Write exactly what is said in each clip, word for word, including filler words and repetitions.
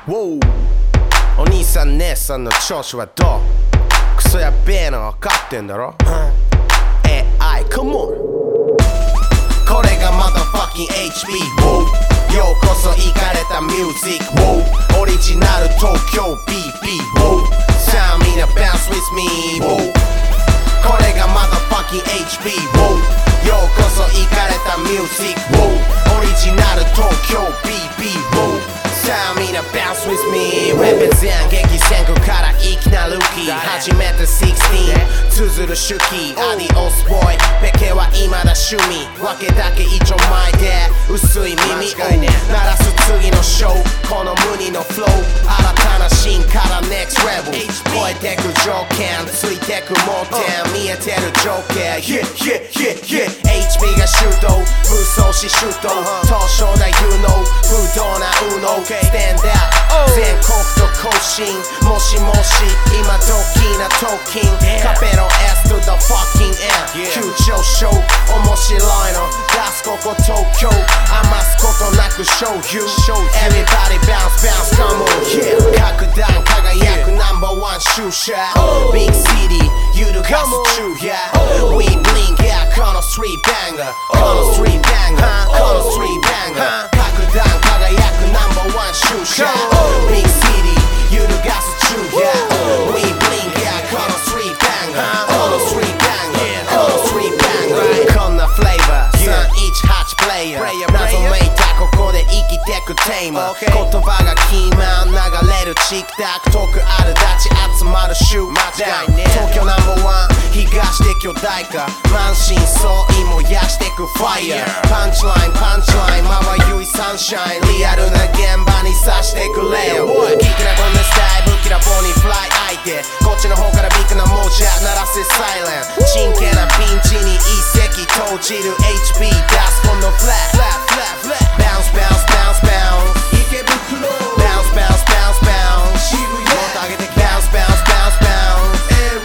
お兄さん姉さんの調子はどう？クソやべえの分かってんだろ？ エーアイ come on これがまだファッキン エイチピー ようこそイカれたミュージックオリジナル東京 ビーピー さあみんな bounce with me これがまだファッキン エイチピー ようこそイカれたミュージックオリジナル東京 ビーピーさあみんな bounce with me レベゼン激戦区からいきなルーキー初めてじゅうろく綴る手記アディオスボーイペケは未だ趣味わけだけ一丁前で薄い耳を鳴らす次のショーこの無二のフロー新たな進化から next level 超えてく条件ついてく盲点見えてる情景 yeah yeah yeah yeah エイチピー が主導武装し首都東証大有能不動なウノStand out 全国と更新もしもし今ドキなトーキンカペロ S to the fucking N 急上昇面白いの出すここ東京余すことなく show you Everybody bounce bounce come on yeah 格段輝くナンバーワンシューシャー Big City 揺るがす昼夜 We blink yeah このストリートバンガーこのストリートバンガーこのストリートバンガー格段輝くナンバーワンシューシャー Big City 揺るがす昼夜 We blink yeah このストリートバンガーこのストリートバンガーこのストリートバンガーこんなフレーバーさんいちはちプレイヤー謎めいたここで生きてくテーマ言葉がキーマン流れるチックタク遠くある立ち集まるシューダウン東京ナンバーワン東で巨大化満身創痍燃やしてくファイヤーパンチラインパンチラインまばゆいサンシャインリアルな現場にさしてくれよキキラボンのスタイル武器ラボにフライ相手こっちの方からビッグな文字鳴らせサイレン真剣なピンチに一石投じる エイチピー 出すこのフラッフラッフラッフラッ Bounce bounce bounce bounce 池袋 Bounce bounce bounce bounce 渋谷もっと上げて Bounce bounce bounce bounce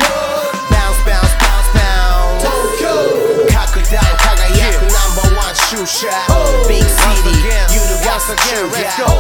Bounce bounce bounce bounce 東京格段輝くナンバーワンシューシャー Big City 揺るがす昼夜